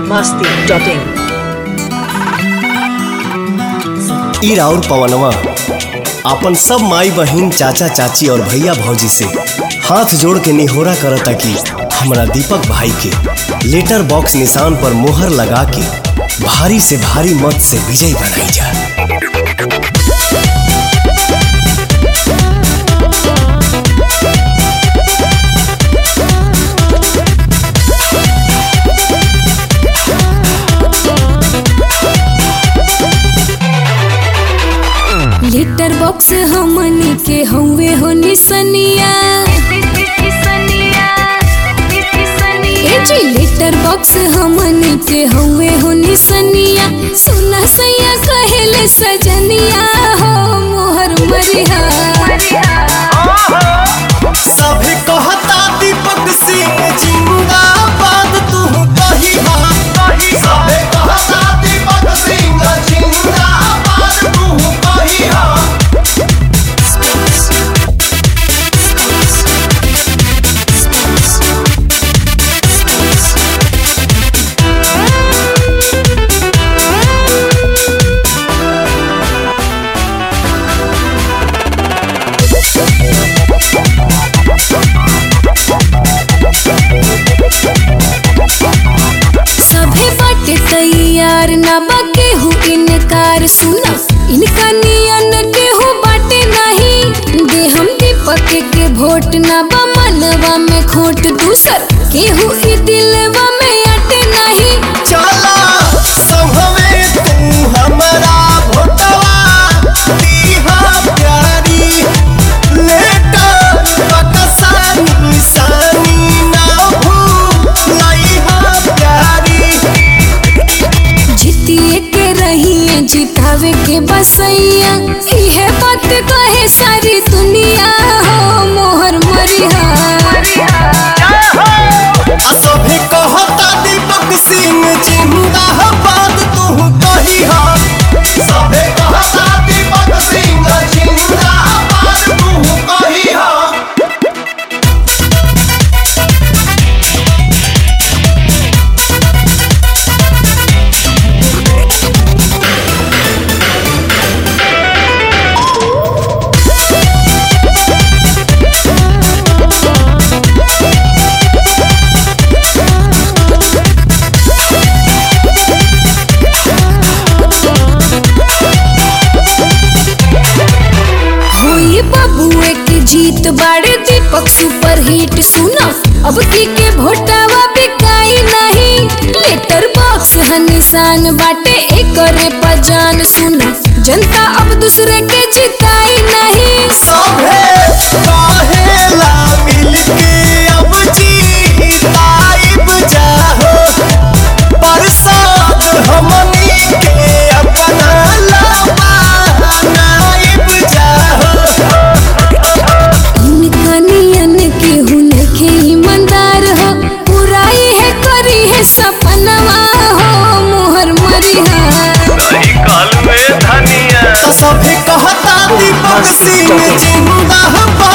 masti.in ई राउर पवनवा अपन सब माई बहिन चाचा चाची और भैया भौजी से हाथ जोड़ के निहोरा करता कि हमरा दीपक भाई के लेटर बॉक्स निशान पर मोहर लगा के भारी से भारी मत से विजयी बनाई जा। लेटर बॉक्स हमनी के हवे हो निसनिया लेटर बॉक्स हमनी के हवे हो निसनिया सुना सैया कहेले सजनिया हो मोहर मरिया सभी कहता दीपक सिंह जिंदाबाद तू कही सभी कहता दीपक सिंह जिंदाबाद तू कही तैयार ना बाके हूँ इनकार सुना इनका नियन के हूँ बाटे नहीं दे हम दीपक के वोट ना बा मनवा में खोट दूसर के हूँ ई दिलवा में अटे नहीं चला संभवे तू हमारा भोटवा दीहा प्यारी लेटर बकसा निशानी ना भूलइहा प्यारी जितिए के रही जितावे के बसैया इहे बात कहे सारी दुनिया हो मोहर मरिया सभी कहता दीपक सिंह जिंदाबाद तू कही सभी कहता दीपक सिंह जिंदाबाद तू कही बबुए की जीत बाड़े दीपक सुपर हिट सुना अब की के भोटावा बिकाई नहीं लेटर बॉक्स है निशान बाटे एकरे पजान सुना जनता अब दूसरे के जिताई नहीं सभे कहेला मिलके अब जीताइब जाहो प्रसाद हमनी के अपना लबा नाइब जाहो इनका नियन के हुन के ईमानदार हो बुराई है करी है सपनवा हो मोहर मरिया सभी कहता दीपक सिंह जिंदाबाद